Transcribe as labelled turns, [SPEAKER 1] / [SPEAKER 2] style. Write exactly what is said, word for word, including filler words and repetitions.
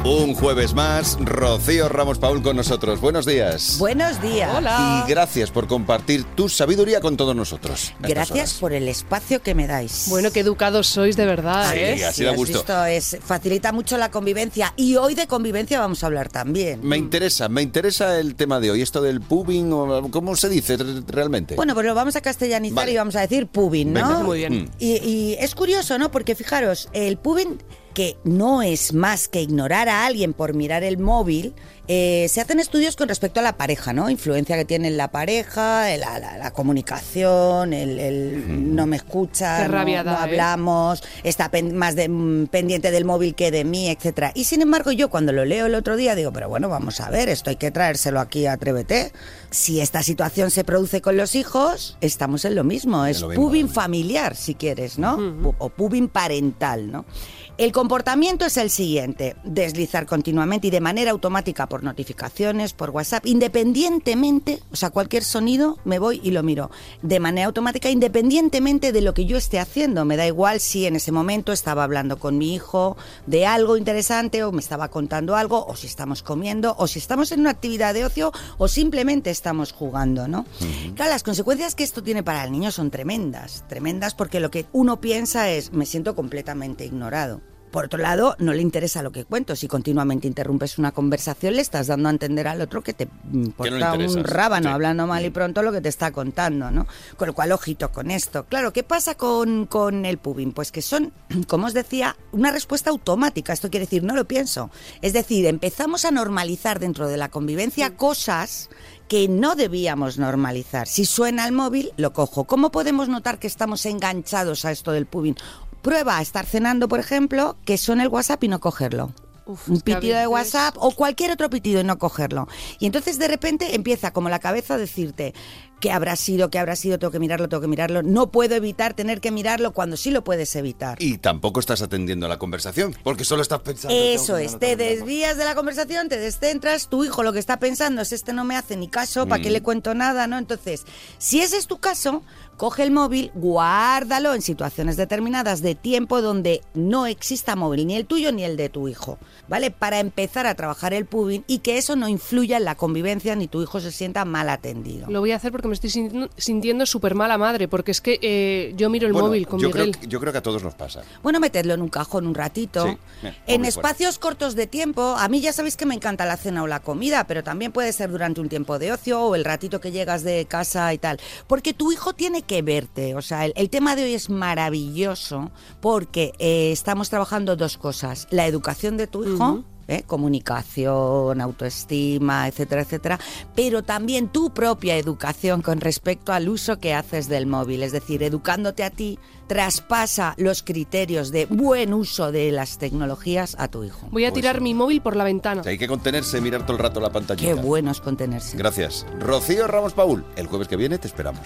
[SPEAKER 1] Un jueves más, Rocío Ramos Paul con nosotros. Buenos días.
[SPEAKER 2] Buenos días.
[SPEAKER 3] Hola.
[SPEAKER 1] Y gracias por compartir tu sabiduría con todos nosotros.
[SPEAKER 2] Gracias por el espacio que me dais.
[SPEAKER 3] Bueno, qué educados sois de verdad,
[SPEAKER 1] Sí,
[SPEAKER 3] ¿eh?
[SPEAKER 1] así
[SPEAKER 2] Sí,
[SPEAKER 1] da
[SPEAKER 2] has
[SPEAKER 1] gusto.
[SPEAKER 2] visto, es, facilita mucho la convivencia. Y hoy de convivencia vamos a hablar también.
[SPEAKER 1] Me interesa, me interesa el tema de hoy, esto del pubbing, o ¿cómo se dice realmente?
[SPEAKER 2] Bueno, pues lo vamos a castellanizar
[SPEAKER 1] Vale.
[SPEAKER 2] y vamos a decir pubbing, ¿no?
[SPEAKER 1] Venga.
[SPEAKER 3] Muy bien.
[SPEAKER 1] Mm.
[SPEAKER 2] Y, y es curioso, ¿no? Porque fijaros, el pubbing, que no es más que ignorar a alguien por mirar el móvil, eh, se hacen estudios con respecto a la pareja, ¿no? Influencia que tiene en la pareja, la, la, la comunicación, el, el
[SPEAKER 1] Mm.
[SPEAKER 2] no me escucha,
[SPEAKER 3] Qué
[SPEAKER 2] no,
[SPEAKER 3] rabia
[SPEAKER 2] no
[SPEAKER 3] da, ¿eh?
[SPEAKER 2] hablamos, está pen- más de, mm, pendiente del móvil que de mí, etcétera. Y sin embargo, yo cuando lo leo el otro día digo, pero bueno, vamos a ver, esto hay que traérselo aquí a Atrévete. Si esta situación se produce con los hijos, estamos en lo mismo, es
[SPEAKER 1] lo mismo,
[SPEAKER 2] pubbing
[SPEAKER 1] ¿eh?
[SPEAKER 2] familiar, si quieres, ¿no? Pu- O pubbing parental, ¿no? El comportamiento es el siguiente: deslizar continuamente y de manera automática por notificaciones, por WhatsApp, independientemente, o sea, cualquier sonido, me voy y lo miro, de manera automática, independientemente de lo que yo esté haciendo. Me da igual si en ese momento estaba hablando con mi hijo de algo interesante, o me estaba contando algo, o si estamos comiendo, o si estamos en una actividad de ocio, o simplemente estamos jugando, ¿no? Claro, las consecuencias que esto tiene para el niño son tremendas, tremendas, porque lo que uno piensa es, me siento completamente ignorado. Por otro lado, no le interesa lo que cuento. Si continuamente interrumpes una conversación, le estás dando a entender al otro que te importa
[SPEAKER 1] interesas.
[SPEAKER 2] un rábano,
[SPEAKER 1] Sí.
[SPEAKER 2] hablando mal y pronto lo que te está contando, ¿no? Con lo cual, ojito con esto. Claro, ¿qué pasa con, con el pubbing? Pues que son, como os decía, una respuesta automática. Esto quiere decir, no lo pienso. Es decir, empezamos a normalizar dentro de la convivencia cosas que no debíamos normalizar. Si suena el móvil, lo cojo. ¿Cómo podemos notar que estamos enganchados a esto del pubbing? Prueba a estar cenando, por ejemplo, que suene el WhatsApp y no cogerlo.
[SPEAKER 3] Uf,
[SPEAKER 2] Un
[SPEAKER 3] es que a
[SPEAKER 2] pitido de
[SPEAKER 3] veces-
[SPEAKER 2] WhatsApp o cualquier otro pitido y no cogerlo. Y entonces de repente empieza como la cabeza a decirte, ¿qué habrá sido? ¿Qué habrá sido? Tengo que mirarlo, tengo que mirarlo. No puedo evitar tener que mirarlo cuando sí lo puedes evitar.
[SPEAKER 1] Y tampoco estás atendiendo a la conversación, porque solo estás pensando...
[SPEAKER 2] Eso
[SPEAKER 1] tengo que
[SPEAKER 2] es,
[SPEAKER 1] mirarlo,
[SPEAKER 2] te
[SPEAKER 1] tengo que mirarlo.
[SPEAKER 2] desvías de la conversación, te descentras, tu hijo lo que está pensando es este no me hace ni caso, ¿para qué le cuento nada? ¿No? Entonces, si ese es tu caso, coge el móvil, guárdalo en situaciones determinadas de tiempo donde no exista móvil, ni el tuyo ni el de tu hijo, ¿vale? Para empezar a trabajar el pubbing y que eso no influya en la convivencia ni tu hijo se sienta mal atendido.
[SPEAKER 3] Lo voy a hacer porque me estoy sintiendo, sintiendo súper mala madre, porque es que eh, yo miro el
[SPEAKER 1] Bueno,
[SPEAKER 3] móvil con
[SPEAKER 1] yo creo,
[SPEAKER 3] Miguel.
[SPEAKER 1] que- yo creo que a todos nos pasa.
[SPEAKER 2] Bueno, metedlo en un cajón un ratito.
[SPEAKER 1] Sí, mira,
[SPEAKER 2] En
[SPEAKER 1] móvil fuera.
[SPEAKER 2] espacios cortos de tiempo, a mí ya sabéis que me encanta la cena o la comida, pero también puede ser durante un tiempo de ocio o el ratito que llegas de casa y tal. Porque tu hijo tiene que verte. O sea, el, el tema de hoy es maravilloso porque eh, estamos trabajando dos cosas. La educación de tu hijo.
[SPEAKER 3] Ujú.
[SPEAKER 2] ¿eh? Comunicación, autoestima, etcétera, etcétera, pero también tu propia educación con respecto al uso que haces del móvil, es decir, educándote a ti, traspasa los criterios de buen uso de las tecnologías a tu hijo.
[SPEAKER 3] Voy a
[SPEAKER 1] Pues
[SPEAKER 3] tirar
[SPEAKER 1] sí.
[SPEAKER 3] mi móvil por la ventana.
[SPEAKER 1] O sea, hay que contenerse, mirar todo el rato la pantallita.
[SPEAKER 2] Qué bueno es contenerse.
[SPEAKER 1] Gracias. Rocío Ramos Paul, el jueves que viene te esperamos.